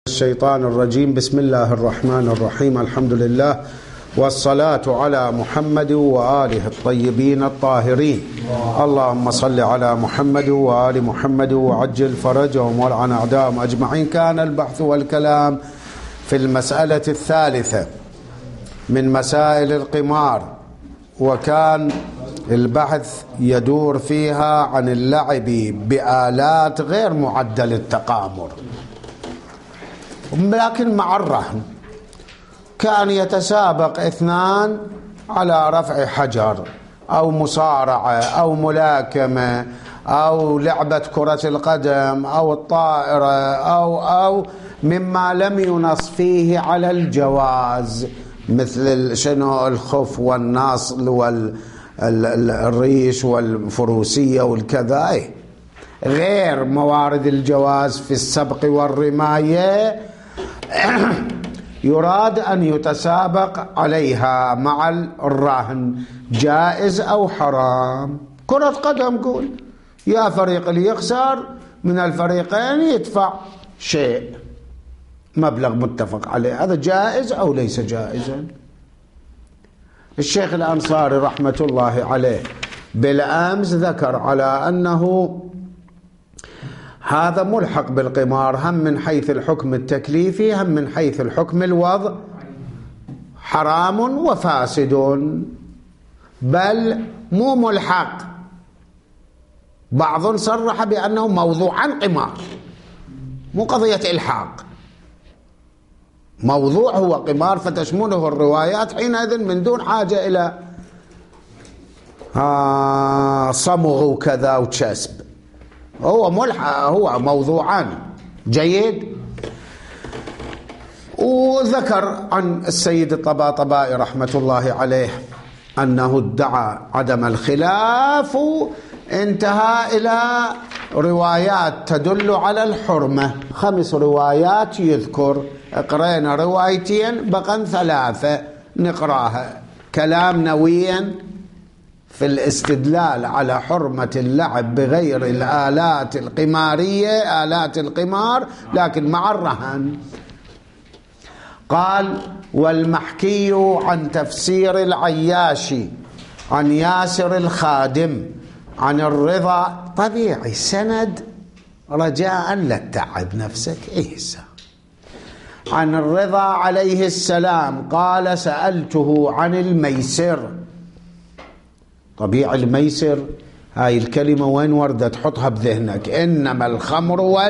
الشيطان الرجيم. بسم الله الرحمن الرحيم. الحمد لله والصلاة على محمد وآله الطيبين الطاهرين. اللهم صل على محمد وآل محمد وعجل فرجهم والعن أعداءهم أجمعين. كان البحث والكلام في المسألة الثالثة من مسائل القمار، وكان البحث يدور فيها عن اللعب بآلات غير معدة للتقامر، لكن مع الرهن. كان يتسابق اثنان على رفع حجر أو مصارعة أو ملاكمة أو لعبة كرة القدم أو الطائرة أو مما لم ينص فيه على الجواز، مثل شنو الخف والنصل والريش والفروسية والكذا، غير موارد الجواز في السبق والرماية. يراد أن يتسابق عليها مع الرهن، جائز أو حرام. كرة قدم، قول يا فريق اللي يخسر من الفريقين يدفع شيء، مبلغ متفق عليه، هذا جائز أو ليس جائزا؟ الشيخ الأنصاري رحمة الله عليه بالأمس ذكر على أنه هذا ملحق بالقمار، هم من حيث الحكم التكليفي هم من حيث الحكم الوضع، حرام وفاسد، بل مو ملحق. بعض صرح بأنه موضوعا قمار، مو قضية إلحاق، موضوع هو قمار فتشمله الروايات حينئذ من دون حاجة إلى صمغ وكذا وكسب، هو ملحق، هو موضوعان. جيد. وذكر عن السيد الطباطبائي رحمة الله عليه أنه ادعى عدم الخلاف، انتهى إلى روايات تدل على الحرمة، 5 روايات يذكر. قرأنا روايتين، بقى 3 نقراها. كلام نويا في الاستدلال على حرمة اللعب بغير الآلات القمارية، آلات القمار، لكن مع الرهن. قال: والمحكي عن تفسير العياشي عن ياسر الخادم عن الرضا، طبيعي سند رجاء لا تتعب نفسك، عن الرضا عليه السلام قال: سألته عن الميسر. طبيعي الميسر، هاي الكلمة وين وردت؟ حطها بذهنك. إنما الخمر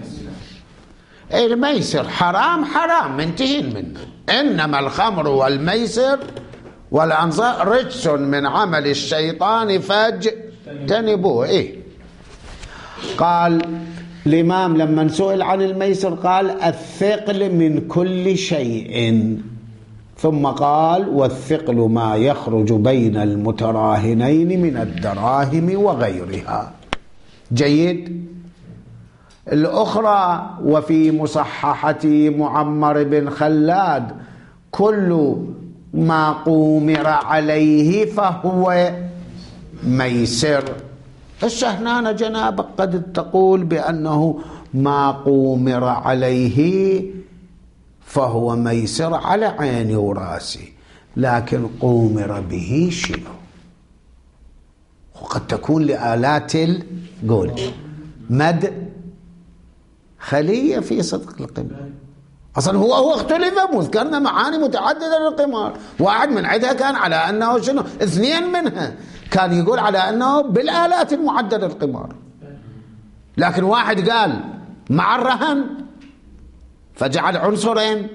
الميسر حرام، حرام منتهين منه. إنما الخمر والميسر والأنصار رجس من عمل الشيطان فاجتنبوه. قال الإمام لما سئل عن الميسر قال: الثقل من كل شيء، ثم قال: والثقل ما يخرج بين المتراهنين من الدراهم وغيرها. جيد. الأخرى: وفي مصححة معمر بن خلاد: كل ما قومر عليه فهو ميسر. الشهنانة جنابك قد تقول بأنه ما قومر عليه فهو ميسر، على عيني وراسي، لكن قومر به شنو؟ وقد تكون لآلات قول مد خلية في صدق القمار. أصلا هو اختلف، وذكرنا معاني متعددة للقمار. واحد من عدها كان على أنه شنو، 2 منها كان يقول على أنه بالآلات المعدة للقمار، لكن واحد قال مع الرهن، فجعل عنصرين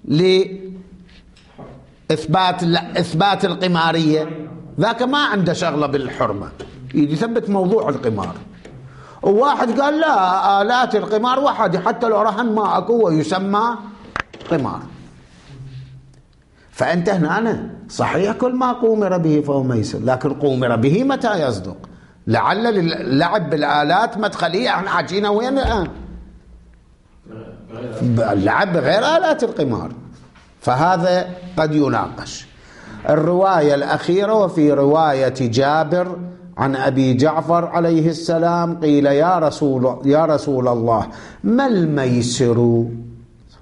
لإثبات القمارية. ذاك ما عنده شغلة بالحرمة، يثبت موضوع القمار. وواحد قال لا، آلات القمار واحد، حتى لو رهن ما أكو ويسمى قمار. فأنت هنا صحيح كل ما قومر به فهو ميسر، لكن قومر به متى يصدق؟ لعل اللعب بالآلات مدخلية. احنا حاجينا وين الآن؟ اللعب بغير آلات القمار، فهذا قد يناقش. الرواية الأخيرة: وفي رواية جابر عن أبي جعفر عليه السلام قيل: يا رسول الله، ما الميسر؟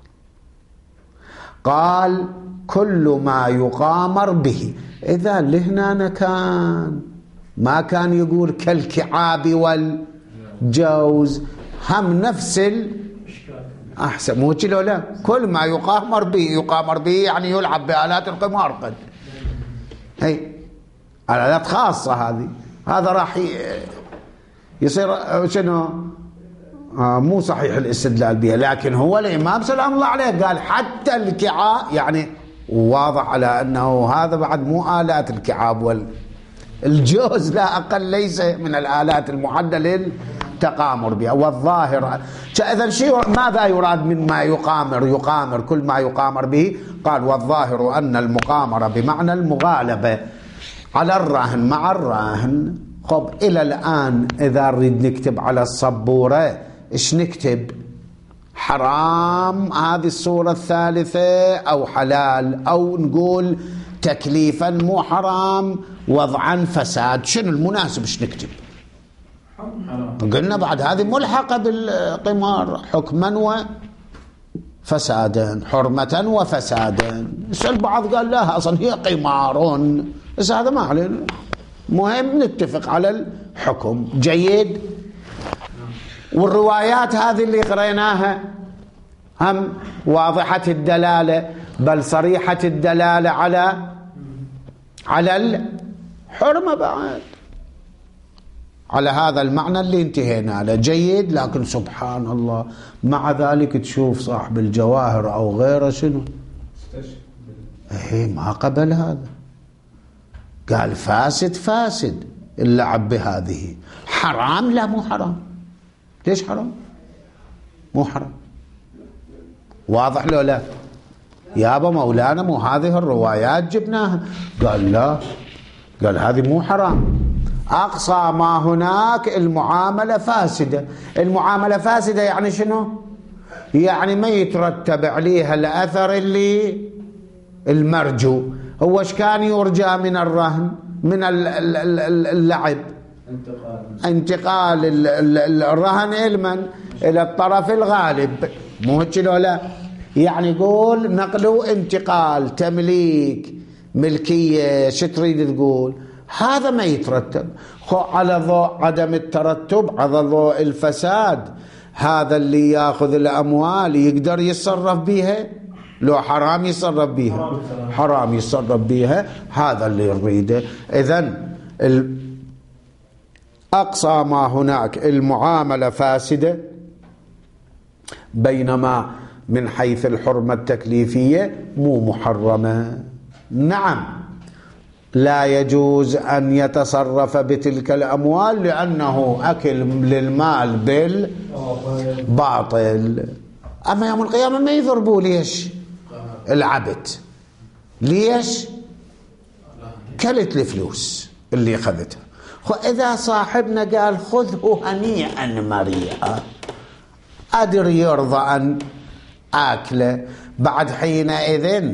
قال كل ما يقامر به. إذا لهنا ما كان يقول كالكعاب والجوز، هم نفس أحسن مو كذا لا، كل ما يقامر به يعني يلعب بآلات القمار. قد هي آلات خاصة هذا راح يصير شنو مو صحيح الاستدلال بها. لكن هو الإمام سلام الله عليه قال حتى الكعاب، يعني واضح على أنه هذا بعد مو آلات الكعاب والجوز لا أقل، ليس من الآلات المعدة للتقامر بها. والظاهر إذن ماذا يراد من ما يقامر كل ما يقامر به؟ قال والظاهر أن المقامرة بمعنى المغالبة على الراهن مع الراهن. خب إلى الآن إذا نريد نكتب على السبورة إيش نكتب؟ حرام هذه الصورة الثالثة أو حلال، أو نقول تكليفا مو حرام وضعا فساد؟ شنو المناسب إيش نكتب؟ قلنا بعد هذه ملحقة بالقمار حكما وفسادا، حرمة وفسادا. البعض قال لا أصلا هي قمار، بس هذا ما علينا، مهم نتفق على الحكم. جيد. والروايات هذه اللي قريناها هم واضحة الدلالة، بل صريحة الدلالة على الحرمة بعد، على هذا المعنى اللي انتهينا له. جيد. لكن سبحان الله مع ذلك تشوف صاحب الجواهر أو غيره شنو ما قبل هذا، قال فاسد اللعب بهذه. حرام؟ لا مو حرام. ليش حرام؟ مو حرام. واضح لو لا؟ يابا مولانا مو هذه الروايات جبناها. قال لا، قال هذه مو حرام. أقصى ما هناك المعاملة فاسدة. المعاملة فاسدة يعني شنو؟ يعني ما يترتب عليها الأثر اللي المرجو. هو ايش كان يرجى من الرهن؟ من اللعب انتقال الرهن إلى الطرف الغالب، مو هيك لا؟ يعني يقول نقل انتقال تمليك ملكية، شو تريد تقول؟ هذا ما يترتب على ضوء عدم الترتب، على ضوء الفساد. هذا اللي ياخذ الأموال يقدر يتصرف بيها؟ لو حرام يتصرف بيها، حرام يتصرف بيها. هذا اللي يريده. إذن أقصى ما هناك المعاملة فاسدة، بينما من حيث الحرمة التكليفية مو محرمة. نعم لا يجوز أن يتصرف بتلك الأموال لأنه أكل للمال بالباطل. أما يوم القيامة ما يضربوا ليش العبد؟ ليش؟ كلت الفلوس اللي أخذتها. إذا صاحبنا قال خذه هنيئا مريئا، أدر يرضى أن آكله بعد حينئذ.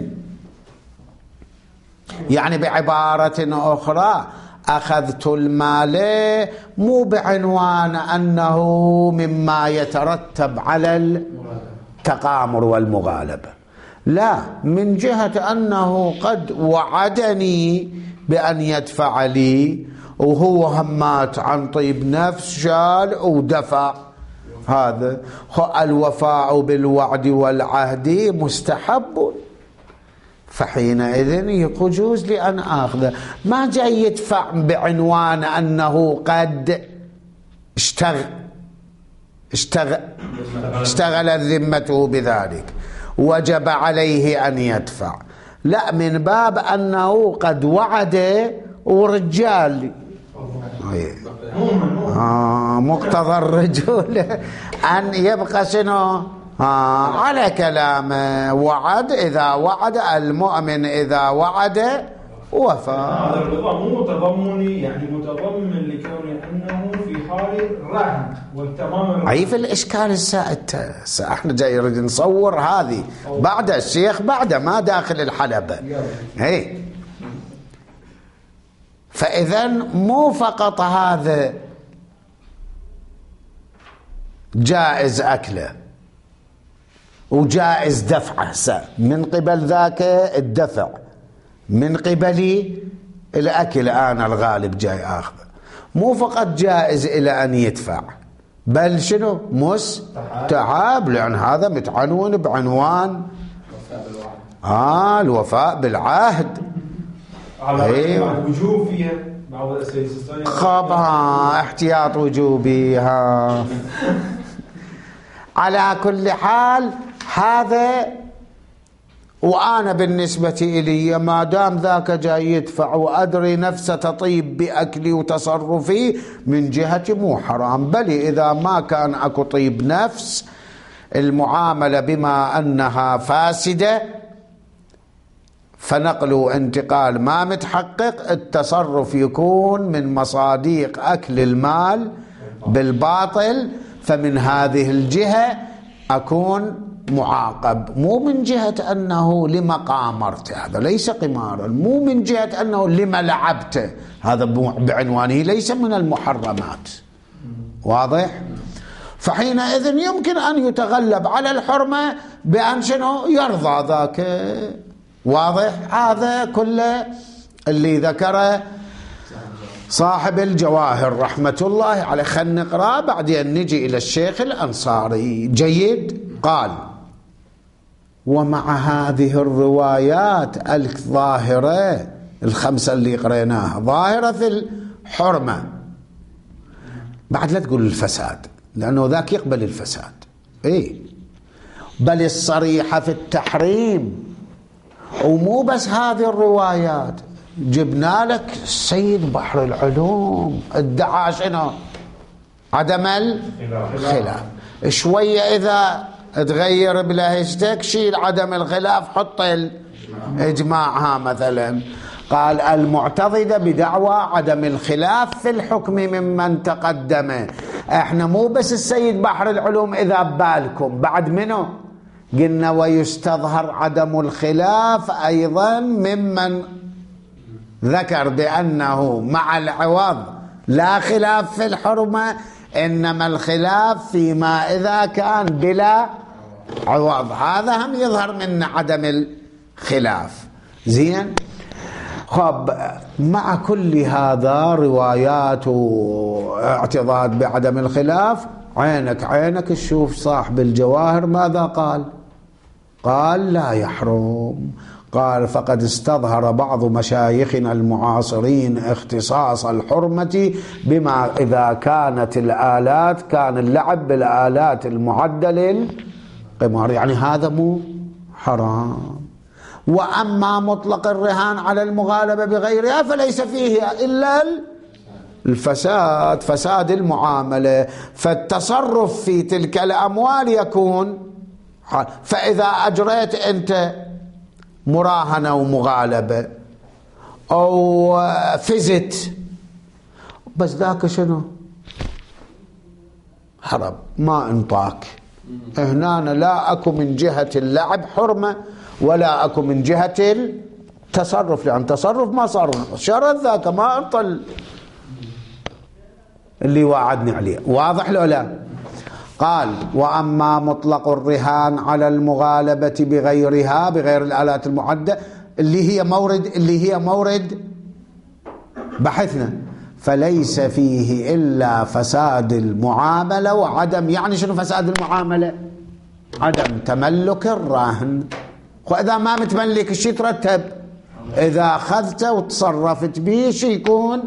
يعني بعبارة أخرى أخذت المال مو بعنوان أنه مما يترتب على التقامر والمغالبة، لا، من جهة أنه قد وعدني بأن يدفع لي وهو همات عن طيب نفس شال ودفع. هذا الوفاء بالوعد والعهد مستحب، فحينئذ يجوز لي أن آخذه. ما جاي يدفع بعنوان أنه قد اشتغل ذمته بذلك وجب عليه أن يدفع، لا، من باب أنه قد وعد ورجال مقتضى الرجولة أن يبقى شنو على كلامه. وعد، إذا وعد المؤمن إذا وعد وفى. هذا الرضا مو تضمني، يعني متضمن لكون أنه في حال رهن والتمام. أي في الإشكال السائد احنا جاي نريد نصور هذه بعد الشيخ بعد ما داخل الحلبة. هي فإذا مو فقط هذا جائز أكله، وجائز دفعه من قبل ذاك الدفع، من قبلي الأكل أنا الغالب جاي آخذه، مو فقط جائز إلى أن يدفع، بل شنو مستحب، لأن هذا متعنون بعنوان الوفاء بالعهد. على الوجوب فيها بعض الأسئلة خبها احتياط وجوبي على كل حال هذا. وأنا بالنسبة إلي ما دام ذاك جاي يدفع وأدري نفسه تطيب بأكلي وتصرفي من جهتي مو حرام، بل إذا ما كان أكو طيب نفس المعاملة بما أنها فاسدة فنقل وانتقال ما متحقق، التصرف يكون من مصاديق أكل المال بالباطل، فمن هذه الجهة أكون معاقب، مو من جهة أنه لما قامرت، هذا ليس قمارا، مو من جهة أنه لما لعبت، هذا بعنوانه ليس من المحرمات. واضح؟ فحينئذ يمكن أن يتغلب على الحرمة بأن شنو يرضى ذاك. واضح؟ هذا كله اللي ذكره صاحب الجواهر رحمة الله عليه. خلنا نقرأ بعدين نجي إلى الشيخ الأنصاري. جيد. قال: ومع هذه الروايات الظاهرة الخمسة اللي قريناها ظاهرة في الحرمة، بعد لا تقول الفساد لأنه ذاك يقبل الفساد، بل الصريحة في التحريم. ومو بس هذه الروايات، جبنا لك السيد بحر العلوم ادعى شنو؟ عدم الخلاف. شوية إذا تغير بلهجتك شيل عدم الخلاف، حط الإجماعها مثلا. قال: المعتضدة بدعوى عدم الخلاف في الحكم ممن تقدم. احنا مو بس السيد بحر العلوم إذا بالكم، بعد منه قلنا ويستظهر عدم الخلاف أيضا ممن ذكر بأنه مع العوض لا خلاف في الحرمة، إنما الخلاف فيما إذا كان بلا عوض، هذا هم يظهر من عدم الخلاف. زين. خب، مع كل هذا روايات واعتضاد بعدم الخلاف، عينك تشوف صاحب الجواهر ماذا قال؟ قال: لا يحرم. قال: فقد استظهر بعض مشايخنا المعاصرين اختصاص الحرمة بما إذا كانت الآلات، كان اللعب بالآلات المعدة للقمار، يعني هذا مو حرام. وأما مطلق الرهان على المغالبة بغيرها فليس فيه إلا الفساد، فساد المعاملة، فالتصرف في تلك الأموال يكون حرام. فإذا أجريت أنت مراهنة ومغالبة أو فزت، بس ذاك شنو؟ حرام، ما انطاك. هنا لا أكو من جهة اللعب حرمة ولا أكو من جهة التصرف، لأن تصرف ما صار شرط، ذاك ما انطل اللي وعدني عليه. واضح لو لا؟ قال: وأما مطلق الرهان على المغالبة بغيرها، بغير الآلات المعدة اللي هي مورد بحثنا، فليس فيه إلا فساد المعاملة وعدم، يعني شنو فساد المعاملة؟ عدم تملك الرهن. وإذا ما متملك الشيء ترتب، إذا أخذته وتصرفت به شيء يكون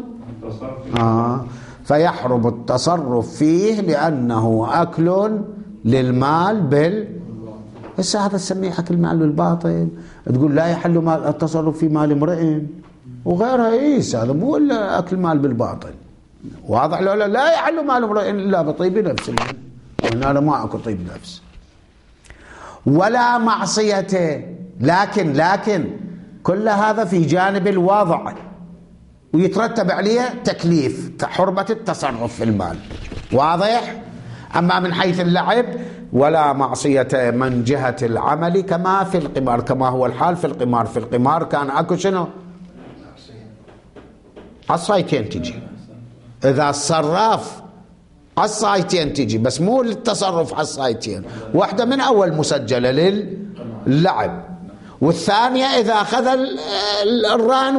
فيحرم التصرف فيه لأنه أكل للمال هسه هذا تسميه أكل مال بالباطل، تقول لا يحل التصرف في مال امرئ وغيرها. هذا مو إلا أكل مال بالباطل. واضح لو لا يحل مال امرئ إلا بطيب نفس، هنا ما أكو طيب نفس ولا معصيته. لكن كل هذا في جانب الوضع، ويترتب عليه تكليف حرمة التصرف في المال. واضح؟ أما من حيث اللعب ولا معصية من جهة العمل كما في القمار، كما هو الحال في القمار. في القمار كان أكو شنو؟ عصايتين تجي، إذا الصراف على السايتين تجي، بس مو للتصرف على السايتين. واحدة من أول مسجلة للعب، والثانية إذا أخذ الرهن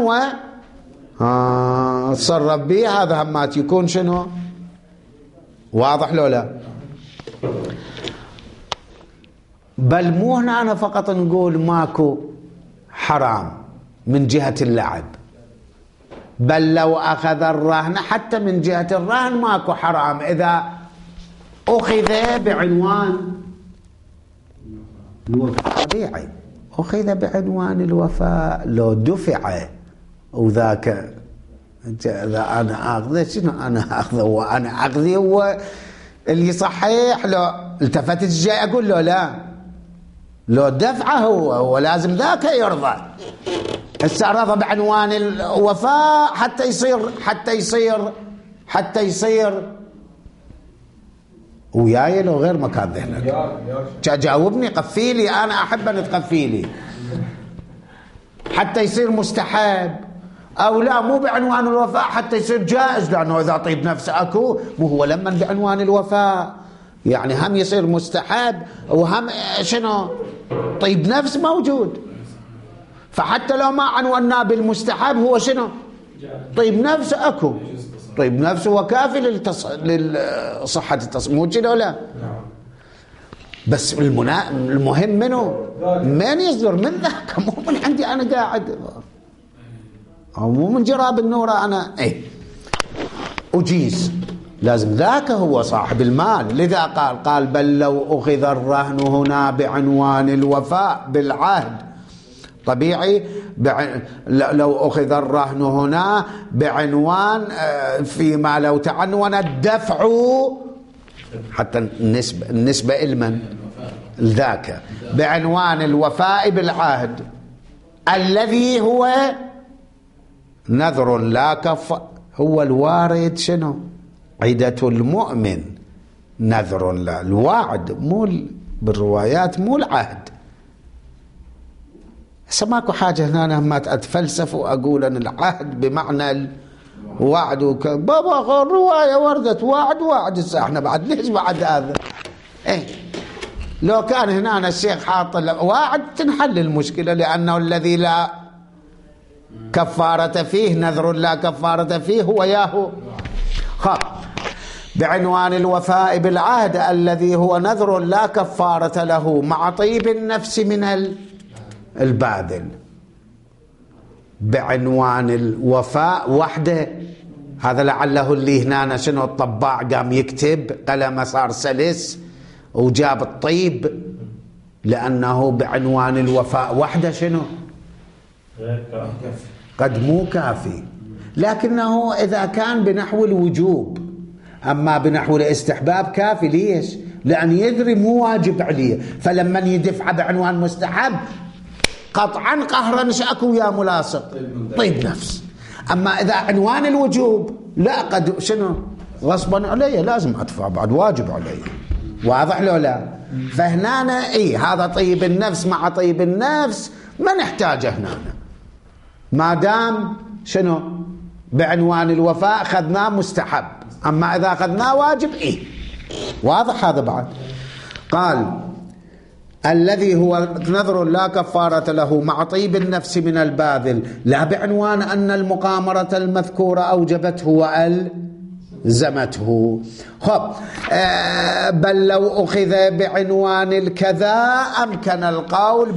تصرف به، هذا همات يكون شنو؟ واضح لو لا؟ بل مو هنا أنا فقط نقول ماكو حرام من جهة اللعب، بل لو أخذ الرهن حتى من جهة الرهن ماكو حرام إذا أخذ بعنوان الوفاء. طبيعي أخذ بعنوان الوفاء، لو دفع وذاك إذا أنا أخذه شنو أنا أخذه وأنا أخذي هو اللي صحيح، لو التفت جاي أقول له لا، لو دفعه هو لازم ذاك يرضى. هسه رضى بعنوان الوفاء حتى يصير وياي لو غير مكان ذهنك. جاوبني، قفيلي، أنا أحب أن تقفيلي. حتى يصير مستحب أو لا، مو بعنوان الوفاء حتى يصير جائز، لأنه إذا طيب نفسه أكو، مو هو لما بعنوان الوفاء يعني هم يصير مستحب وهم شنو طيب نفس موجود. فحتى لو ما عنوناه بالمستحب هو شنو طيب نفسه أكو، طيب نفسه وكافي للصحة التصميم، مو كده ولا؟ بس المهم منه من يصدر من ذاك، مو من عندي أنا قاعد، أو مو من جراب النورة أنا أجيز، لازم ذاك هو صاحب المال. لذا قال بل لو أخذ الرهن هنا بعنوان الوفاء بالعهد، طبيعي لو أخذ الرهن هنا بعنوان فيما لو تعنون الدفع، حتى النسبة إلمن ذاك بعنوان الوفاء بالعهد الذي هو نذر لا كف، هو الوارد شنو عدة المؤمن نذر لا، الوعد مو بالروايات مو العهد. هسه ماكو حاجة هنا ما أتفلسف وأقول أن العهد بمعنى الوعد بابا الرواية وردت وعد. هسه احنا بعد ليش بعد هذا؟ لو كان هنا الشيخ حاط وعد تنحل المشكلة، لأنه الذي لا كفارة فيه نذر لا كفارة فيه هو ياهو. بعنوان الوفاء بالعهد الذي هو نذر لا كفارة له مع طيب النفس من الباذل. بعنوان الوفاء وحده، هذا لعله اللي هنا شنو الطباع قام يكتب قلمه صار سلس وجاب الطيب، لأنه بعنوان الوفاء وحده شنو قد مو كافي، لكنه إذا كان بنحو الوجوب، أما بنحو الاستحباب كافي. ليش؟ لأن يدري مو واجب عليه، فلما يدفع بعنوان مستحب قطعا قهرا شأكو يا ملاصق طيب نفس. أما إذا عنوان الوجوب لا، قد شنو غصبا علي لازم أدفع بعد، واجب علي. واضح لو لا؟ فهنا هذا طيب النفس مع طيب النفس ما نحتاجه هنا، ما دام شنو بعنوان الوفاء أخذناه مستحب، أما إذا أخذناه واجب واضح هذا بعد. قال الذي هو نذر لا كفارة له مع طيب النفس من الباذل، لا بعنوان أن المقامرة المذكورة أوجبته وألزمته. بل لو أخذ بعنوان الكذا أمكن القول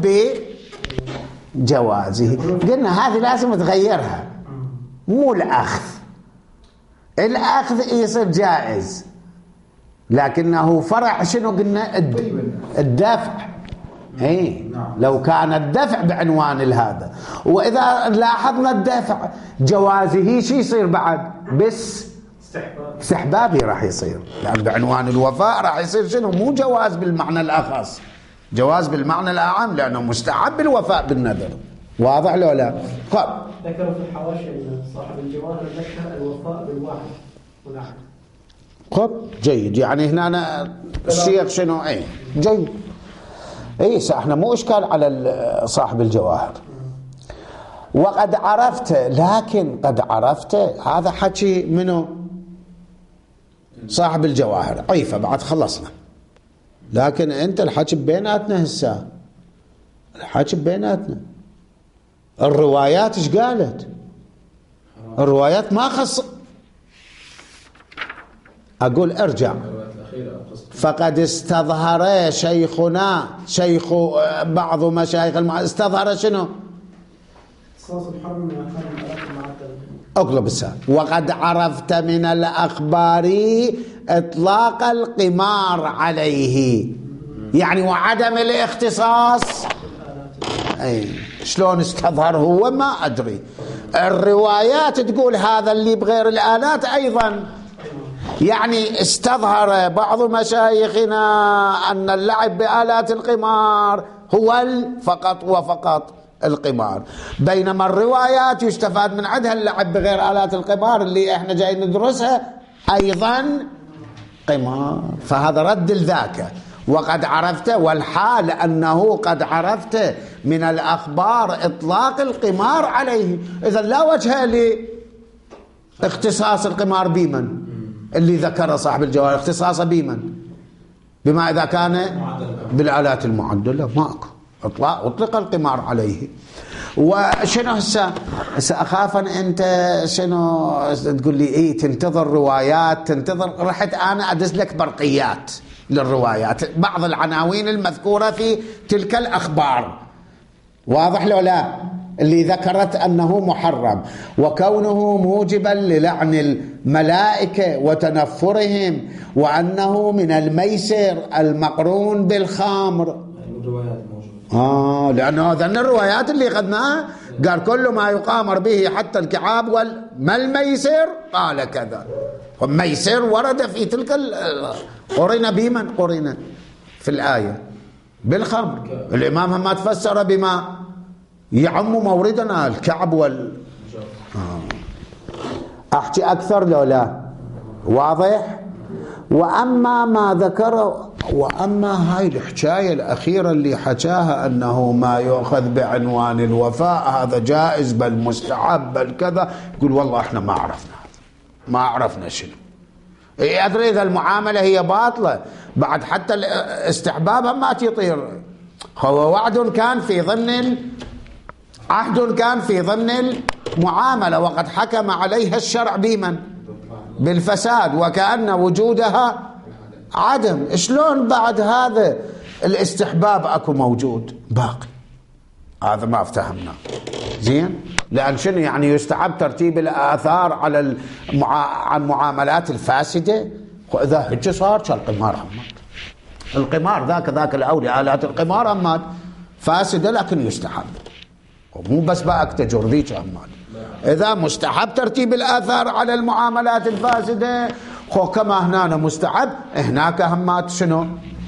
بجوازه. قلنا هذه لازم تغيرها، مو الأخذ يصير جائز، لكنه فرع شنو قلنا الدفع. لو كان الدفع بعنوان هذا، وإذا لاحظنا الدفع جوازه شي يصير بعد بس استحبابي راح يصير، لأن بعنوان الوفاء راح يصير شنو مو جواز بالمعنى الأخص، جواز بالمعنى الأعم، لأنه مستحب الوفاء بالنذر. واضح لو لا؟ ذكروا في الحواشي أن صاحب الجواهر ذكر الوفاء بالواحد والعهد. جيد، يعني هنا الشيخ شنو جيد. احنا مو اشكال على صاحب الجواهر. وقد عرفت، لكن قد عرفت هذا حكي منه صاحب الجواهر عيفة بعد خلصنا. لكن أنت الحكي بيناتنا هسه، الحكي بيناتنا. الروايات ايش قالت؟ الروايات ما خص. أقول ارجع. فقد استظهر شيخنا، شيخ بعض مشايخ استظهر شنو؟ اقلب السؤال. وقد عرفت من الأخبار إطلاق القمار عليه، يعني وعدم الاختصاص. أي شلون استظهر هو ما أدري. الروايات تقول هذا اللي بغير الآلات أيضا. يعني استظهر بعض مشايخنا أن اللعب بآلات القمار هو فقط وفقط القمار، بينما الروايات يستفاد من عندها اللعب بغير آلات القمار اللي احنا جاي ندرسها أيضا قمار. فهذا رد لذاك. وقد عرفت، والحال أنه قد عرفت من الأخبار إطلاق القمار عليه. إذا لا وجه لاختصاص القمار بمن اللي ذكر صاحب الجواهر، اختصاصه بمن؟ بما إذا كان بالآلات المعدلة ماكو أطلق القمار عليه. وشنو هسه أخاف أن أنت شنو تقول لي إيه تنتظر روايات، تنتظر. رحت أنا أدز لك برقيات للروايات، بعض العناوين المذكورة في تلك الأخبار، واضح لو لا؟ اللي ذكرت أنه محرم وكونه موجبا للعن الملائكة وتنفرهم، وأنه من الميسر المقرون بالخمر. لأنه هذا الروايات اللي أخذناها قال كل ما يقامر به حتى الكعاب ما الميسر قال كذا. والميسر ورد في تلك قرن بمن قرن في الآية بالخمر. الإمام ما تفسر بما يعم موردنا الكعب أحكي أكثر لو لا واضح. وأما ما ذكره، وأما هاي الحكاية الأخيرة اللي حكاها أنه ما يؤخذ بعنوان الوفاء هذا جائز بل مستحب بل كذا، يقول والله احنا ما عرفنا شنو. أدري إذا المعاملة هي باطلة بعد حتى استحبابها ما تطير. هو وعد كان في ضمن عهد كان في ضمن المعاملة، وقد حكم عليها الشرع بمن؟ بالفساد، وكأن وجودها عدم. شلون بعد هذا الاستحباب اكو موجود باقي؟ هذا ما افتهمنا زين. لأن شنو يعني يستحب ترتيب الآثار على المعاملات الفاسدة؟ وإذا هيك صار القمار همات، القمار ذاك الأولي آلات القمار همات فاسدة لكن يستحب، ومو بس باك تجر ذيك همات. إذا مستحب ترتيب الآثار على المعاملات الفاسدة، كما هنا مستحب هناك همات شنو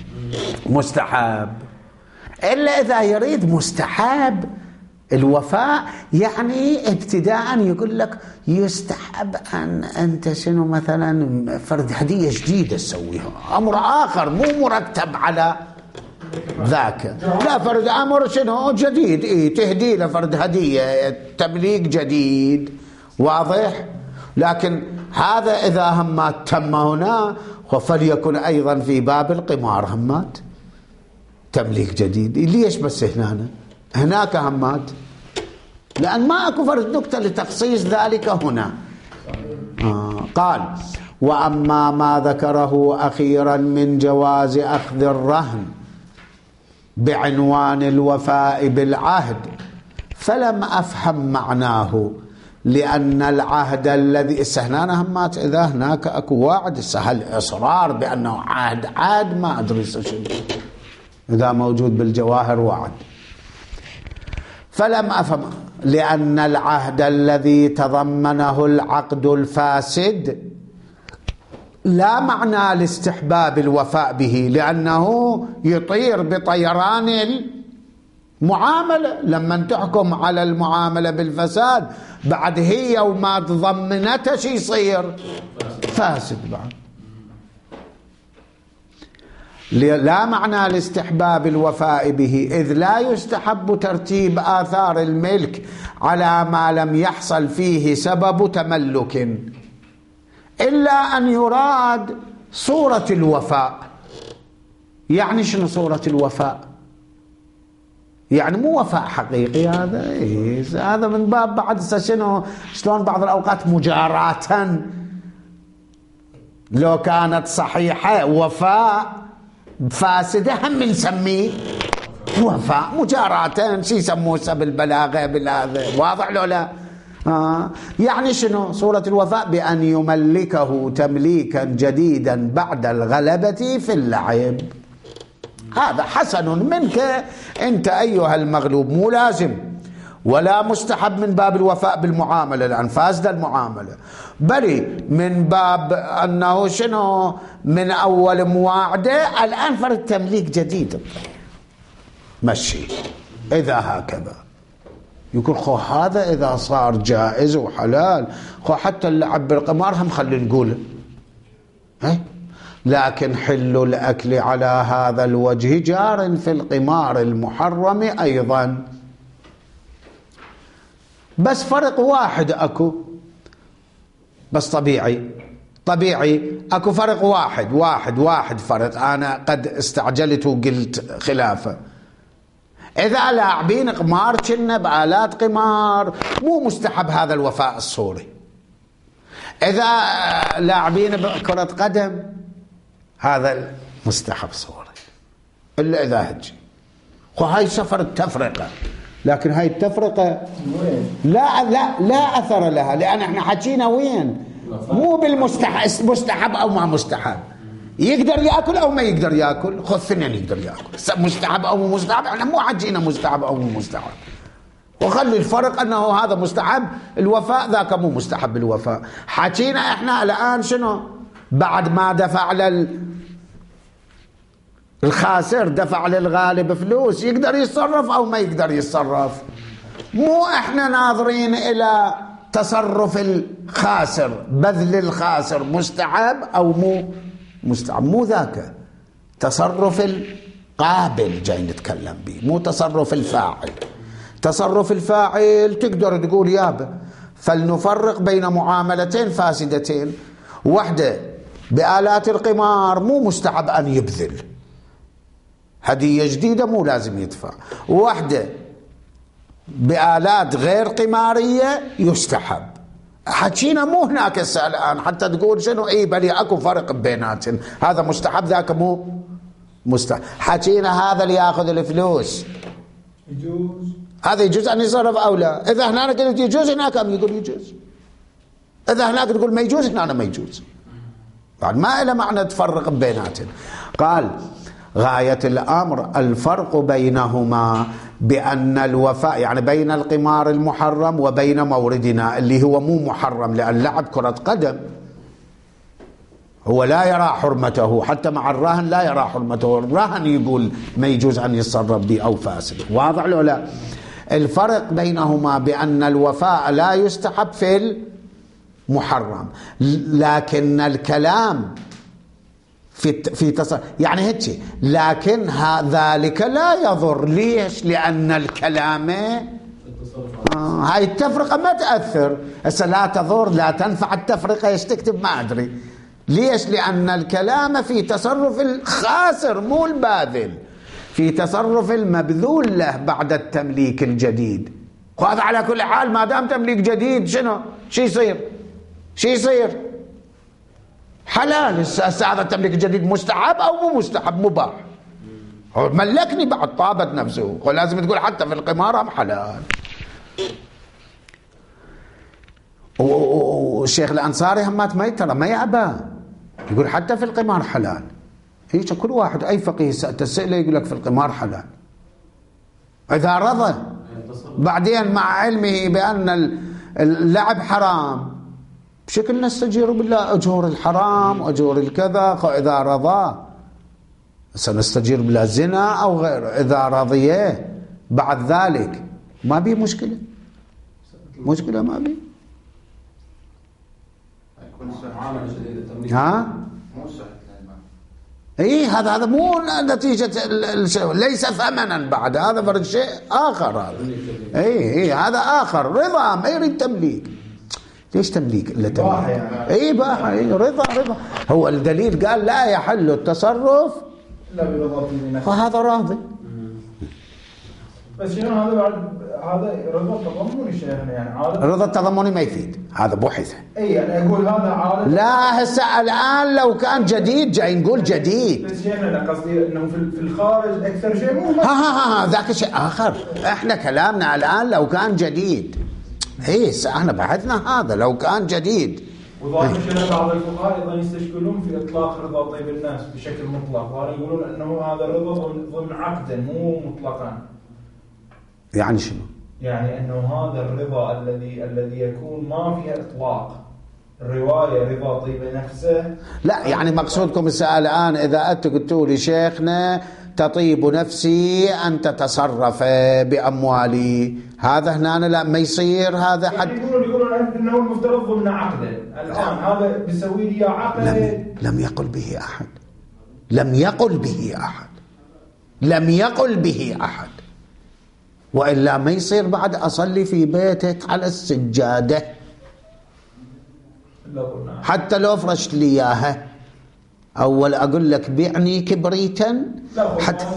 مستحب. إلا إذا يريد مستحب الوفاء، يعني ابتداء يقول لك يستحب أن أنت شنو مثلا فرد هدية جديدة تسويها، أمر آخر مو مرتب على ذاك. لا، فرد أمر شنو جديد، تهدي له فرد هدية تمليك جديد، واضح. لكن هذا إذا همات تم هنا، فليكن أيضا في باب القمار همات تمليك جديد. ليش بس هناك همات؟ لأن ما أكو فرد نكتة لتخصيص ذلك هنا. قال وأما ما ذكره أخيرا من جواز أخذ الرهن بعنوان الوفاء بالعهد فلم أفهم معناه، لأن العهد الذي استهنانا همات إذا هناك أكو واعد سهل إصرار بأنه عهد ما أدري شنو إذا موجود بالجواهر وعد. فلم أفهم، لأن العهد الذي تضمنه العقد الفاسد لا معنى لاستحباب الوفاء به، لأنه يطير بطيران المعاملة. لما تحكم على المعاملة بالفساد بعد هي وما تضمنتها شي يصير فاسد بعد. لا معنى لاستحباب الوفاء به، إذ لا يستحب ترتيب آثار الملك على ما لم يحصل فيه سبب تملك، إلا أن يراد صورة الوفاء. يعني شنو صورة الوفاء؟ يعني مو وفاء حقيقي هذا، هذا من باب بعد شنو، شلون بعض الأوقات مجاراة لو كانت صحيحة وفاء فاسدة هم نسميه وفاء مجاراة، شي يسموه بالبلاغة بالهذا، واضح لو لا؟ يعني شنو صورة الوفاء؟ بأن يملكه تمليكا جديدا بعد الغلبة في اللعب. هذا حسن منك أنت أيها المغلوب، مو لازم ولا مستحب من باب الوفاء بالمعاملة لأن فاسدة المعاملة، بل من باب أنه شنو من أول مواعدة الآن فرد تمليك جديد مشي. إذا هكذا يقول خو هذا إذا صار جائز وحلال خو حتى اللعب بالقمار هم خلي نقول لكن حل الأكل على هذا الوجه جار في القمار المحرم أيضا. بس فرق واحد أكو، بس طبيعي أكو فرق واحد فرق. أنا قد استعجلت وقلت خلافه. إذا لاعبين قمار كنا بآلات قمار مو مستحب هذا الوفاء الصوري. إذا لاعبين بكرة قدم هذا مستحب صوري، إلا إذا هجي. وهاي سفر التفرقة، لكن هاي التفرقة لا أثر لها، لأن احنا حكينا وين مو بالمستحب أو ما مستحب، يقدر يأكل أو ما يقدر يأكل، خذ اثنين يقدر يأكل، مستحب أو مو مستحب، احنا مو حكينا مستحب أو مو مستحب، وخلي الفرق أنه هذا مستحب الوفاء ذاك مو مستحب الوفاء. حكينا احنا الآن شنو بعد ما دفع الخاسر دفع للغالب فلوس، يقدر يتصرف أو ما يقدر يتصرف. مو احنا ناظرين إلى تصرف الخاسر، بذل الخاسر مستحب أو مو مستحب، مو ذاك تصرف القابل جاي نتكلم به، مو تصرف الفاعل. تصرف الفاعل تقدر تقول يابا فلنفرق بين معاملتين فاسدتين، واحدة بآلات القمار مو مستحب أن يبذل هدية جديدة مو لازم يدفع، واحدة بآلات غير قمارية يستحب. حكينا مو هناك الآن حتى تقول شنو بلي اكو فرق بيناتهم، هذا مستحب ذاك مو مستحب. حكينا هذا اللي ياخذ الفلوس يجوز، هذا يجوز ان يصرف او لا. اذا هنا قلت يجوز هناك هم يقول يجوز، اذا هناك تقول ما يجوز هنا ما يجوز، بعد ما له معنى تفرق بيناتهم. قال غاية الأمر الفرق بينهما بأن الوفاء يعني بين القمار المحرم وبين موردنا اللي هو مو محرم، لأن لعب كرة قدم هو لا يرى حرمته، حتى مع الراهن لا يرى حرمته، الراهن يقول ما يجوز أن يتصرف به أو فاسد. واضح له لا؟ الفرق بينهما بأن الوفاء لا يستحب في المحرم، لكن الكلام في تصرف يعني هيك، لكن ذلك لا يضر. ليش؟ لأن الكلام هاي التفرقة ما تأثر، هسه لا تضر لا تنفع التفرقة، ايش تكتب ما أدري. ليش؟ لأن الكلام في تصرف الخاسر مو الباذل، في تصرف المبذول له بعد التمليك الجديد. وهذا على كل حال ما دام تمليك جديد شنو؟ شي يصير حلال. هسه هذا التمليك الجديد مستحب او مو مستحب؟ مباح. هو ملكني بعد طابت نفسه، ولازم تقول حتى في القمار هم حلال. والشيخ الأنصاري همات ما ترى ما يأبى، يقول حتى في القمار حلال. هيك كل واحد أي فقيه تسأله يقول لك في القمار حلال إذا رضى. بعدين مع علمه بأن اللعب حرام بشكل نستجير بالله أجور الحرام وأجور الكذا، إذا رضى سنستجير بالله زنا أو غيره، إذا رضيه بعد ذلك ما بيه مشكلة ما بيه. ها هذا مو نتيجة الشيء، ليس ثمنا بعد، هذا فرق شيء آخر. هذا هذا آخر، رضا ما يريد تمليك. ليش تمليك إلا تمليك؟ يعني. إيه باحة، إيه رضا. هو الدليل قال لا يحل التصرف لا برضا بنفسه، فهذا راضي. بس شنو هذا بعد؟ هذا رضا تضمني شيخنا يعني عادة. الرضا التضمني ما يفيد، هذا بحث. اي يعني اقول هذا عادة. لا هسه الان لو كان جديد جاي نقول جديد. بس شيخنا انا قصدي انه في الخارج اكثر شيء مو ها ذاك شيء اخر. احنا كلامنا الان لو كان جديد. ايه احنا بحثنا هذا لو كان جديد. وظاهر شيخنا بعض الفقهاء ايضا يستشكلون في اطلاق رضا طيب الناس بشكل مطلق، وهذا يقولون انه هذا الرضا ضمن عقدا مو مطلقا. يعني شنو؟ يعني انه هذا الرضا الذي يكون ما فيها اطلاق، الروايه رضا طيب نفسه. لا يعني مقصودكم السؤال الان اذا انتم قلتوا لي شيخنا تطيب نفسي ان تتصرف باموالي، هذا هنا لا ما يصير هذا حد. يعني يقولون انه المفترض ضمن عقدا، الان هذا بيسوي لي عقد. لم يقل به احد. لم يقل به احد. وإلا ما يصير بعد أصلي في بيتك على السجادة حتى لو فرشت لي إياها. أول أقول لك بيعني كبريتا حتى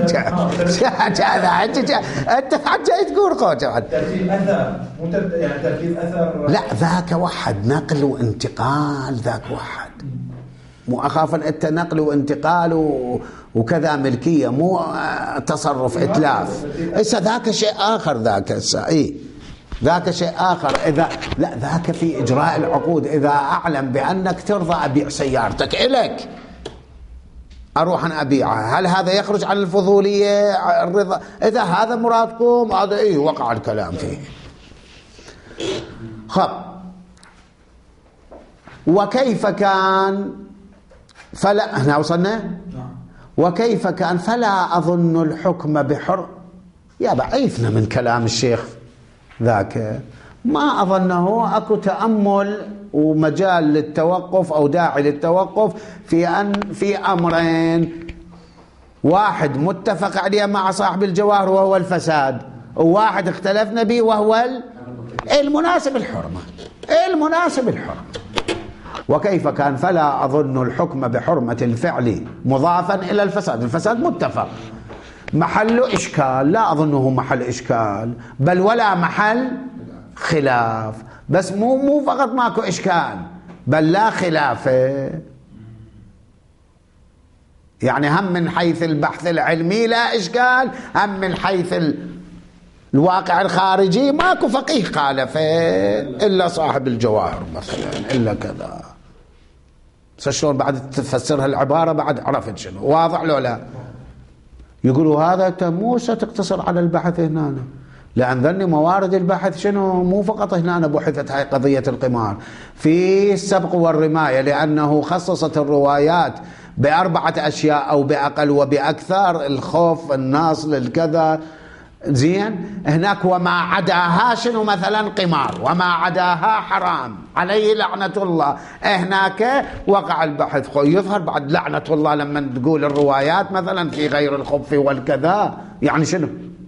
أنت حتى تقول قوته ترتيب أثر يعني ترتيب أثر. لا ذاك وحد نقل وانتقال، ذاك وحد مو أخاف أنت نقل وانتقال وكذا ملكية، مو تصرف إتلاف. إيش ذاك شيء آخر، ذاك إيه ذاك شيء آخر. إذا لا ذاك في إجراء العقود، إذا أعلم بأنك ترضى أبيع سيارتك إلك أروح أنا أبيعها، هل هذا يخرج عن الفضولية الرضا؟ إذا هذا مرادكم هذا إيه وقع الكلام فيه. خب وكيف كان فلا هنا وصلنا. وكيف كان فلا أظن الحكم بحر. يا بعيثنا من كلام الشيخ ذاك، ما أظنه أكو تأمل ومجال للتوقف أو داعي للتوقف في أمرين، واحد متفق عليه مع صاحب الجواهر وهو الفساد، وواحد اختلفنا به وهو المناسب الحرمة. وكيف كان فلا أظن الحكم بحرمة الفعل مضافا إلى الفساد. الفساد متفق، محل إشكال لا أظنه محل إشكال، بل ولا محل خلاف. بس مو فقط ماكو إشكال بل لا خلاف. يعني هم من حيث البحث العلمي لا إشكال، هم من حيث الواقع الخارجي ماكو فقيه خالف إلا صاحب الجواهر مثلا إلا كذا. شلون بعد تفسرها العبارة بعد عرفت شنو واضح لو لا. يقولوا هذا أنت مو ستقتصر على البحث هنا، لأن ذني موارد البحث شنو مو فقط هنا بحثت هاي قضية القمار في السبق والرماية، لأنه خصصت الروايات ب4 أشياء أو بأقل وبأكثر، الخوف الناصل الكذا زين. هناك وما عداها شنو مثلا قمار، وما عداها حرام عليه لعنة الله. هناك وقع البحث يظهر بعد لعنة الله لما تقول الروايات مثلا في غير الخف والكذا، يعني شنو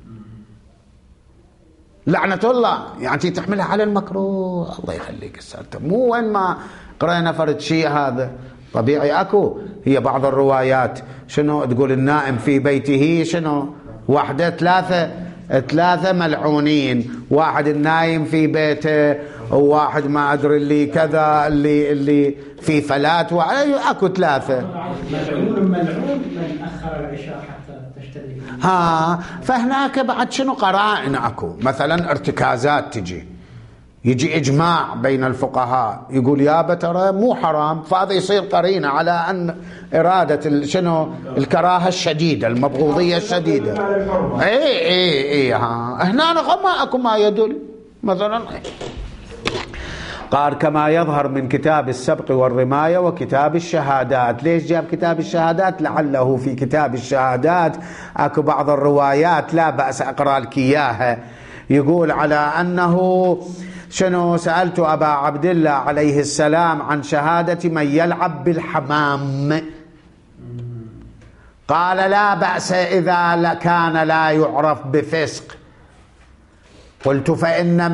لعنة الله يعني تحملها على المكروه. الله يخليك السالفة مو وين ما قرأنا فرد شيء هذا طبيعي أكو. هي بعض الروايات شنو تقول النائم في بيته شنو واحدة 3 ملعونين، واحد النايم في بيته وواحد ما أدري اللي كذا اللي في فلات أكو 3. ملعون من أخر العشاء حتى تشتري. فهناك بعد شنو قرائن أكو مثلا ارتكازات يجي إجماع بين الفقهاء يقول يا ترى مو حرام، فهذا يصير قرينة على أن إرادة شنو الكراهة الشديدة المبغوضية الشديدة. هنا ما أكو ما يدل مثلا. قال كما يظهر من كتاب السبق والرماية وكتاب الشهادات. ليش جاب كتاب الشهادات؟ لعله في كتاب الشهادات أكو بعض الروايات لا بأس أقرأ لك إياها. يقول على أنه شنو سألت أبا عبد الله عليه السلام عن شهادة من يلعب بالحمام، قال لا بأس إذا كان لا يعرف بفسق. قلت فإن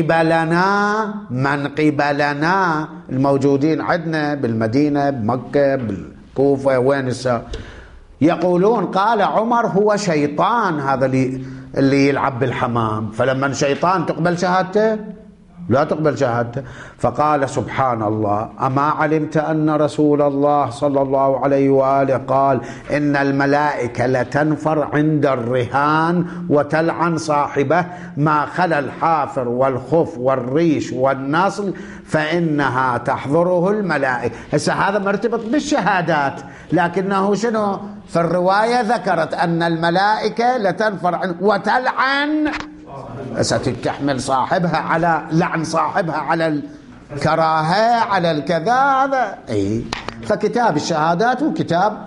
من قبلنا الموجودين عندنا بالمدينة بمكة بالكوفة وين يقولون قال عمر هو شيطان هذا اللي يلعب بالحمام، فلما شيطان تقبل شهادته؟ لا تقبل شهادته. فقال سبحان الله أما علمت أن رسول الله صلى الله عليه وآله قال إن الملائكة لتنفر عند الرهان وتلعن صاحبه ما خلا الحافر والخف والريش والنصل فإنها تحضره الملائكة. هسه هذا مرتبط بالشهادات، لكنه شنو في الرواية ذكرت أن الملائكة لتنفر وتلعن، ستحمل صاحبها على لعن صاحبها على الكراهة على الكذا. هذا اي فكتاب الشهادات وكتاب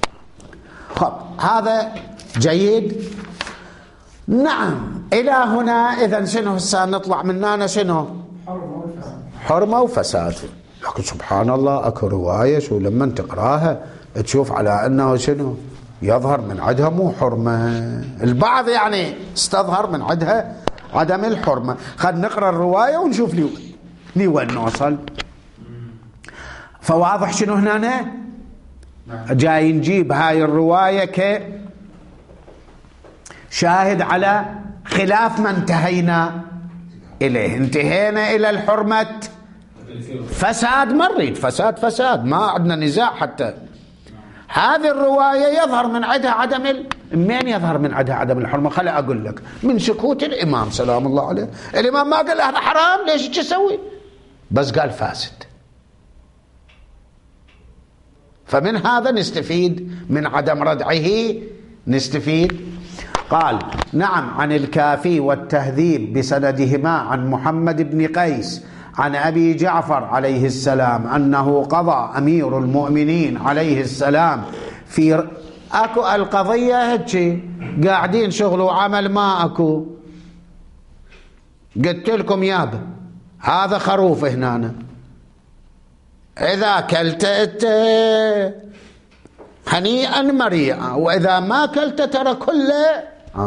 هذا جيد. نعم إلى هنا إذن شنو هسه نطلع مننا شنو؟ حرمة وفساد. لكن سبحان الله اكو رواية شو لما تقراها تشوف على انه شنو يظهر من عندها مو حرمة، البعض يعني استظهر من عندها عدم الحرمة. خلينا نقرأ الرواية ونشوف لي وين نوصل. فواضح شنو هنا جاي نجيب هاي الرواية كشاهد على خلاف ما انتهينا إليه. انتهينا إلى الحرمة فساد، ما نريد فساد ما عندنا نزاع. حتى هذه الرواية يظهر من عندها عدم من يظهر من عندها عدم الحرمة؟ خلي أقول لك من سكوت الإمام سلام الله عليه. الإمام ما قال هذا حرام، ليش تسوي؟ بس قال فاسد. فمن هذا نستفيد من عدم ردعه نستفيد. قال نعم عن الكافي والتهذيب بسندهما عن محمد بن قيس عن أبي جعفر عليه السلام أنه قضى أمير المؤمنين عليه السلام في أكو القضية هيك قاعدين شغل وعمل ما أكو. قلت لكم يابا هذا خروف هنا، إذا أكلت هنيئا مريئا، وإذا ما أكلت ترى كله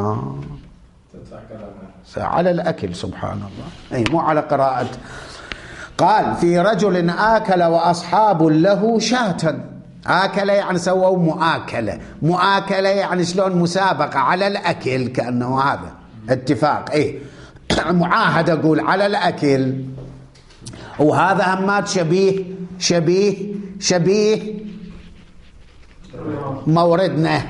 على الأكل. سبحان الله، أي مو على قراءة. قال في رجل آكل وأصحاب له شاة. آكل يعني سووا مؤاكلة يعني شلون مسابقة على الأكل، كأنه هذا اتفاق معاهدة أقول على الأكل. وهذا همات شبيه موردنا،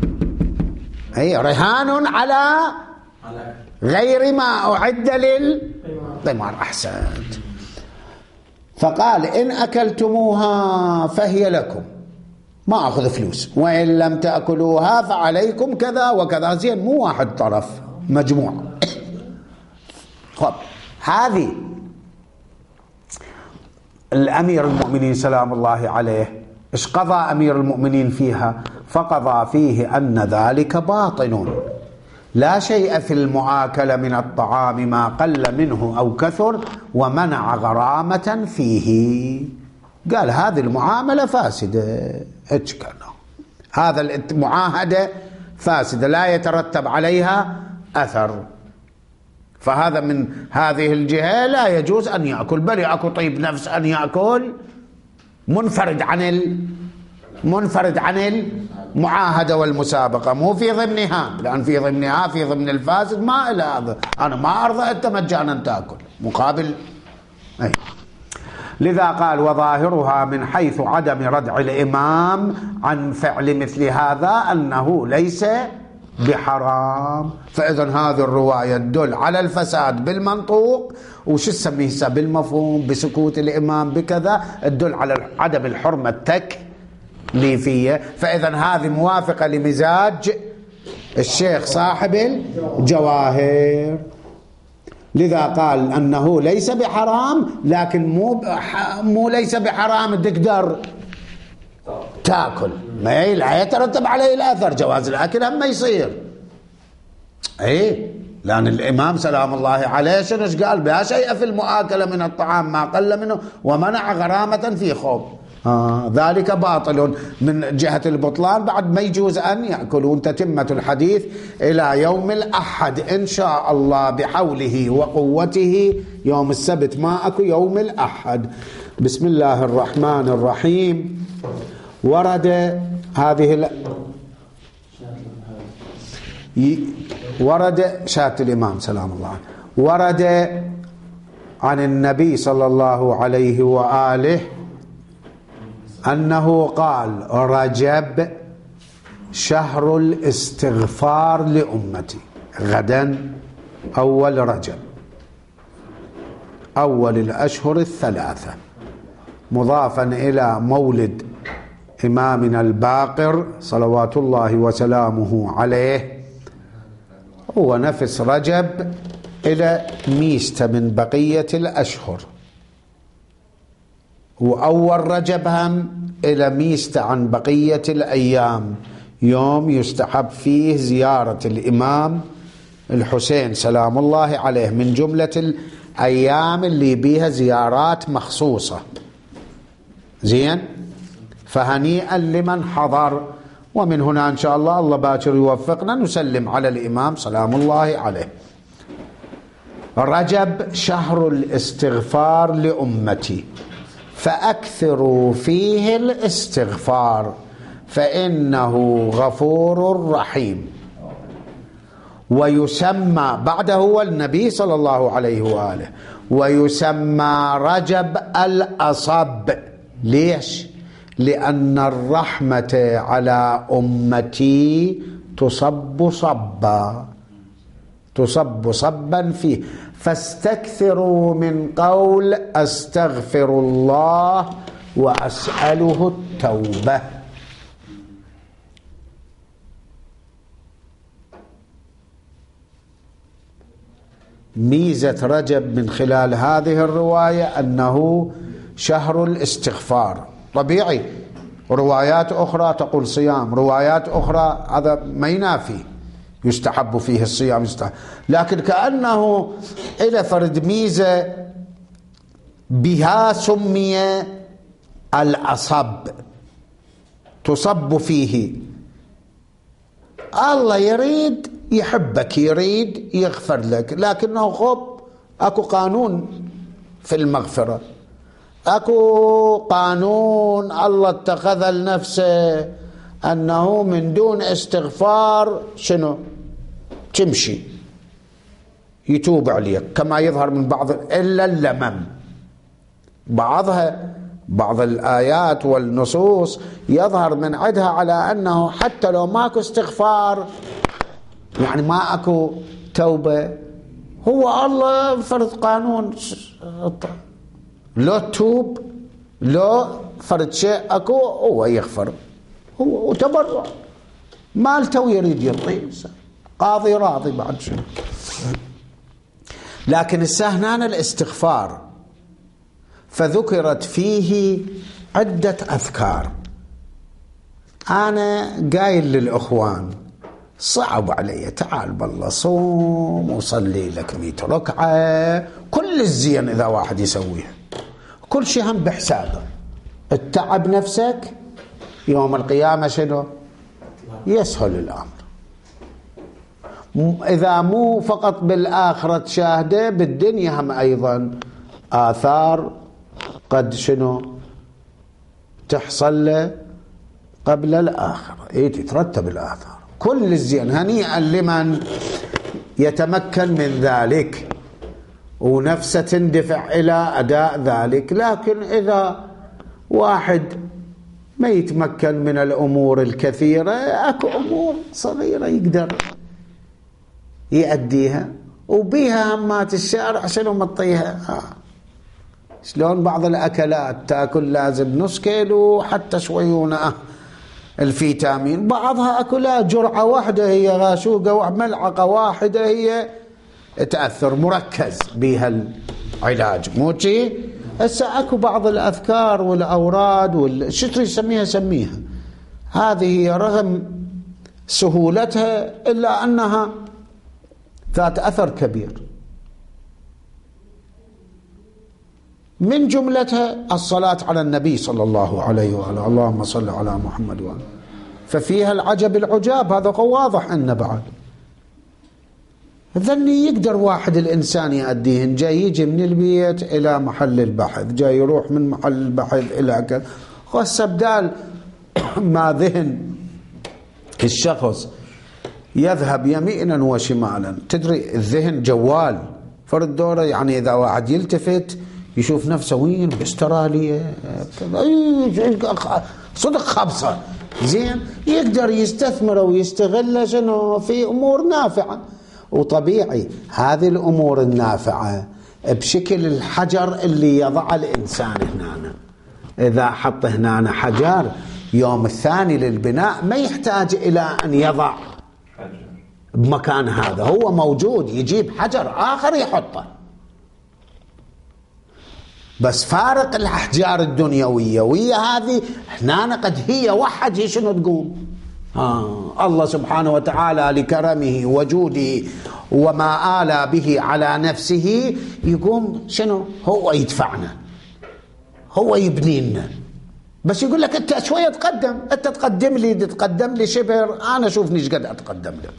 رهان على غير ما أعد للطمار. أحسنت. فقال إن أكلتموها فهي لكم، ما أخذ فلوس، وإن لم تأكلوها فعليكم كذا وكذا. زين مو واحد طرف، مجموع. خب هذه الأمير المؤمنين سلام الله عليه إيش قضى أمير المؤمنين فيها؟ فقضى فيه أن ذلك باطل، لا شيء في المؤاكلة من الطعام ما قل منه أو كثر، ومنع غرامة فيه. قال هذه المعاملة فاسدة، هذا المعاهدة فاسدة لا يترتب عليها أثر. فهذا من هذه الجهة لا يجوز أن يأكل، بل يأكل طيب نفس أن يأكل منفرد عن المعاهدة والمسابقة، مو في ضمنها، لأن في ضمنها في ضمن الفاسد ما إلى هذا. أنا ما أرضى أنت مجانا تأكل مقابل لذا قال وظاهرها من حيث عدم ردع الإمام عن فعل مثل هذا أنه ليس بحرام. فإذا هذه الرواية تدل على الفساد بالمنطوق، وش تسميه بالمفهوم، بسكوت الإمام بكذا، تدل على عدم الحرمة التكليفية. فإذا هذه موافقة لمزاج الشيخ صاحب الجواهر. لذا قال أنه ليس بحرام، لكن مو ليس بحرام تقدر تأكل، ما لا يترتب عليه الأثر. جواز الأكل هم ما يصير، لأن الإمام سلام الله عليه شنو قال؟ لا شيء في المؤاكلة من الطعام ما قل منه ومنع غرامة في خوف. ذلك باطل من جهة البطلان، بعد ما يجوز أن يأكلون. تتمة الحديث إلى يوم الأحد إن شاء الله بحوله وقوته. يوم السبت ما أكو، يوم الأحد. بسم الله الرحمن الرحيم. ورد هذه ورد شهادة الإمام سلام الله عليه، ورد عن النبي صلى الله عليه وآله أنه قال: رجب شهر الاستغفار لأمتي. غدا أول رجب، أول الأشهر الثلاثة، مضافا إلى مولد إمامنا الباقر صلوات الله وسلامه عليه. هو نفس رجب إلى ميزته من بقية الأشهر، وأول رجب هم إلى ميزته عن بقية الأيام. يوم يستحب فيه زيارة الإمام الحسين سلام الله عليه، من جملة الأيام اللي بيها زيارات مخصوصة. زين، فهنيئا لمن حضر. ومن هنا إن شاء الله، الله باكر يوفقنا، نسلم على الإمام سلام الله عليه. رجب شهر الاستغفار لأمتي، فأكثروا فيه الاستغفار فإنه غفور رحيم. ويسمى بعده هو النبي صلى الله عليه وآله، ويسمى رجب الأصب. ليش؟ لأن الرحمة على أمتي تصب صبا، تصب صبا فيه. فاستكثروا من قول أستغفر الله وأسأله التوبة. ميزة رجب من خلال هذه الرواية أنه شهر الاستغفار. طبيعي روايات أخرى تقول صيام، روايات أخرى هذا ما ينافي يستحب فيه الصيام يستحب. لكن كأنه إلى فرد ميزة بها سمي الأصب، تصب فيه. الله يريد يحبك، يريد يغفر لك، لكنه خب أكو قانون في المغفرة، أكو قانون الله اتخذ لنفسه أنه من دون استغفار شنو تمشي، يتوب عليك، كما يظهر من بعض إلا اللمم. بعض الآيات والنصوص يظهر من عدها على أنه حتى لو ماكو استغفار، يعني ما أكو توبة، هو الله فرض قانون، لو توب لو فرض شيء أكو هو يغفر، هو وتبرع مالته يريد يرضي، قاضي راضي بعد شنو. لكن السهنان الاستغفار، فذكرت فيه عدة أذكار. أنا قايل للأخوان صعب علي، تعال بالله صوم وصلي لك 100 ركعة، كل الزين إذا واحد يسويها، كل شيء هم بحسابه. التعب نفسك يوم القيامة شنو يسهل الأمر. إذا مو فقط بالآخرة تشاهده، بالدنيا هم أيضا آثار قد شنو تحصل له قبل الآخرة، تترتب الآثار. كل الزين هنيئا لمن يتمكن من ذلك ونفسه تندفع إلى أداء ذلك. لكن إذا واحد ما يتمكن من الأمور الكثيرة، أكو أمور صغيرة يقدر يأديها، وبيها همات الشارع شنو مطيها. شلون بعض الأكلات تأكل لازم نص كيلو حتى شويونة الفيتامين، بعضها أكلها جرعة واحدة هي غاشوقة، ملعقة واحدة هي تأثر، مركز بها العلاج، مو شي. هسه أكو بعض الأذكار والأوراد شتري سميها، هذه رغم سهولتها إلا أنها ذات أثر كبير. من جملتها الصلاة على النبي صلى الله عليه وآله، اللهم صل على محمد وآله، ففيها العجب العجاب، هذا واضح أنه بعد ظني يقدر واحد الإنسان يأديهن، جاي يجي من البيت إلى محل البحث، جاي يروح من محل البحث إلى كذا، والسبدال ما ذهن الشخص يذهب يمينا وشمالا، تدري الذهن جوال فرد دوره، يعني إذا واحد يلتفت يشوف نفسه وين باستراليا صدق خبصة، زين يقدر يستثمر ويستغل شنو في أمور نافعة. وطبيعي هذه الأمور النافعة بشكل الحجر اللي يضع الإنسان هنا، إذا حط هنا حجر يوم الثاني للبناء ما يحتاج إلى أن يضع بمكان هذا، هو موجود، يجيب حجر آخر يحطه. بس فارق الأحجار الدنيوية ويا هذه هنا قد هي وحد شنو تقوم الله سبحانه وتعالى لكرمه وجوده وما آلى به على نفسه يقوم شنو هو يدفعنا، هو يبنينا، بس يقول لك أنت شوية تقدم، أنت تقدم لي شبر، أنا شوفني ايش قد أتقدم لك.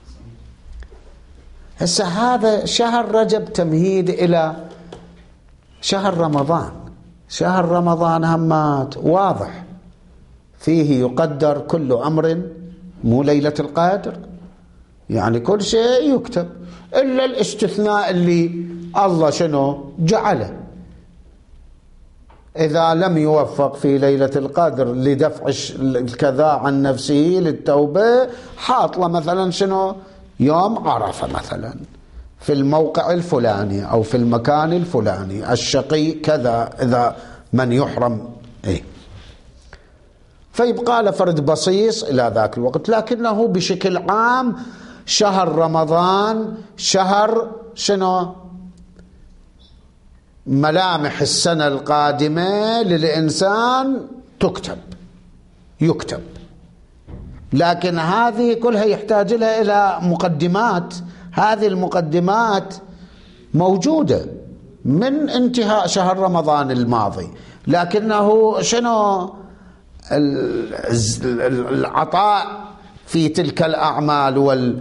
هسه هذا شهر رجب تمهيد إلى شهر رمضان. شهر رمضان همات واضح فيه يقدر كل أمر، مو ليلة القدر، يعني كل شيء يكتب إلا الاستثناء اللي الله شنو جعله، إذا لم يوفق في ليلة القدر لدفع الكذا عن نفسه للتوبة، حاط له مثلا شنو يوم عرفة مثلا في الموقع الفلاني أو في المكان الفلاني، الشقي كذا إذا من يحرم فيبقى له فرد بصيص إلى ذاك الوقت. لكنه بشكل عام شهر رمضان شهر شنو ملامح السنة القادمة للإنسان يكتب، لكن هذه كلها يحتاج لها إلى مقدمات، هذه المقدمات موجودة من انتهاء شهر رمضان الماضي، لكنه شنو العطاء في تلك الأعمال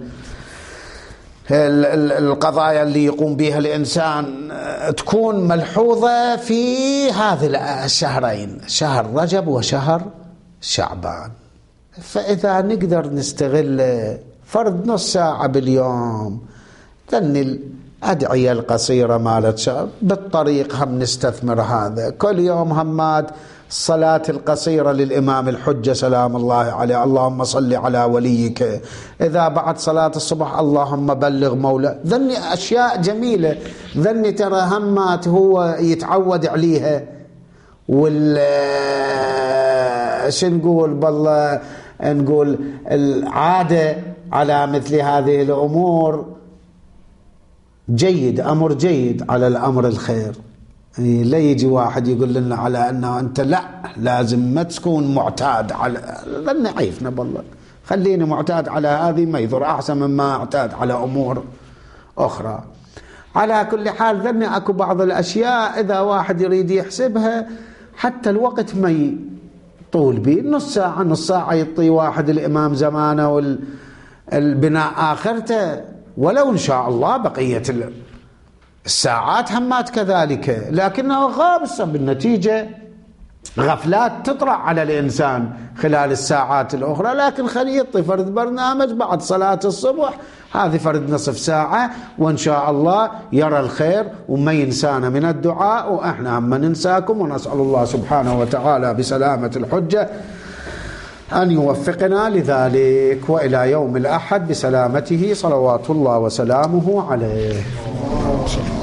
والقضايا اللي يقوم بها الإنسان تكون ملحوظة في هذه الشهرين، شهر رجب وشهر شعبان. فإذا نقدر نستغل فرض نص ساعة باليوم، ذن الأدعية القصيرة مالت بالطريق هم نستثمر هذا، كل يوم همات الصلاة القصيرة للإمام الحجة سلام الله عليه، اللهم صل على وليك، إذا بعد صلاة الصبح اللهم بلغ مولا، ذني أشياء جميلة، ذني ترى همات هو يتعود عليها. شو نقول بالله، نقول العادة على مثل هذه الأمور جيد، أمر جيد على الأمر الخير. لا يجي واحد يقول لنا على أنه أنت لا لازم ما تكون معتاد على، ظن عيفنا بالله، خليني معتاد على هذه ما يضر، أحسن مما اعتاد على أمور أخرى. على كل حال ظني أكو بعض الأشياء إذا واحد يريد يحسبها حتى الوقت ما يطول به، نص ساعة يطي واحد الإمام زمانه والبناء آخرته، ولو إن شاء الله بقية الساعات همات كذلك، لكنه غاب بالنتيجة غفلات تطرأ على الإنسان خلال الساعات الأخرى. لكن خليه يطي فرد برنامج بعد صلاة الصبح، هذه فرد نصف ساعة، وإن شاء الله يرى الخير وما ينسانا من الدعاء، وإحنا هم ننساكم، ونسأل الله سبحانه وتعالى بسلامة الحجة أن يوفقنا لذلك. وإلى يوم الأحد بسلامته صلوات الله وسلامه عليه.